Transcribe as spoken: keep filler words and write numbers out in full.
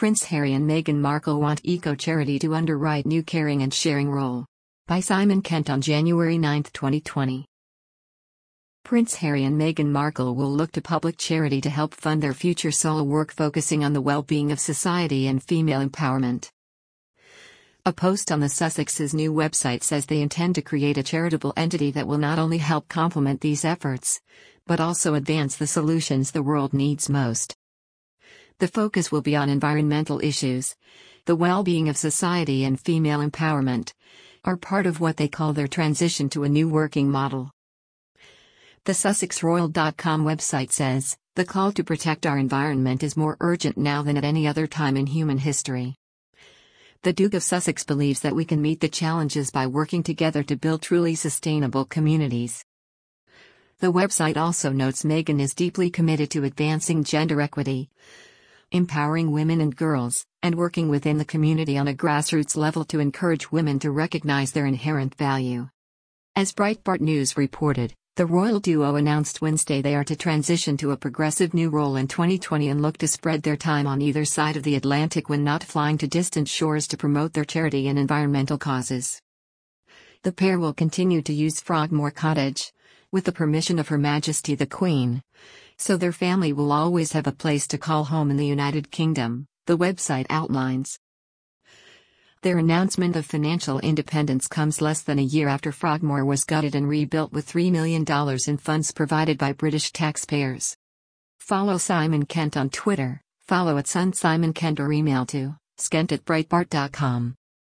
Prince Harry and Meghan Markle want eco-charity to underwrite new caring and sharing role. By Simon Kent on January ninth, twenty twenty. Prince Harry and Meghan Markle will look to public charity to help fund their future solo work focusing on the well-being of society and female empowerment. A post on the Sussex's new website says they intend to create a charitable entity that will not only help complement these efforts, but also advance the solutions the world needs most. The focus will be on environmental issues. The well-being of society and female empowerment are part of what they call their transition to a new working model. The Sussex Royal dot com website says, "The call to protect our environment is more urgent now than at any other time in human history. The Duke of Sussex believes that we can meet the challenges by working together to build truly sustainable communities." The website also notes Meghan is deeply committed to advancing gender equity, empowering women and girls, and working within the community on a grassroots level to encourage women to recognize their inherent value. As Breitbart News reported, the royal duo announced Wednesday they are to transition to a progressive new role in twenty twenty and look to spread their time on either side of the Atlantic when not flying to distant shores to promote their charity and environmental causes. The pair will continue to use Frogmore Cottage, with the permission of Her Majesty the Queen, so their family will always have a place to call home in the United Kingdom, the website outlines. Their announcement of financial independence comes less than a year after Frogmore was gutted and rebuilt with three million dollars in funds provided by British taxpayers. Follow Simon Kent on Twitter, follow at Sun Simon Kent or email to skent at breitbart dot com.